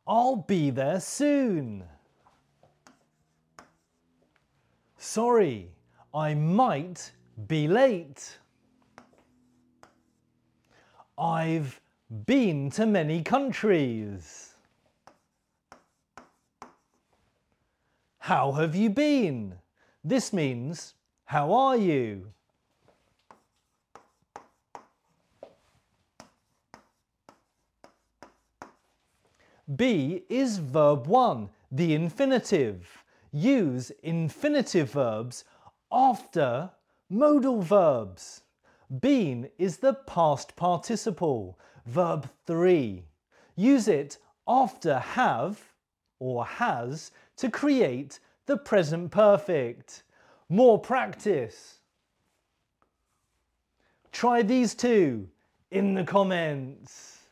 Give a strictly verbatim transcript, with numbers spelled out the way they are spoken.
I'll be there soon. Sorry, I might be late. I've been to many countries. How have you been? This means, how are you? Be is verb one, the infinitive. Use infinitive verbs after modal verbs. Been is the past participle, verb three. Use it after have or has to create the present perfect. More practice. Try these two in the comments.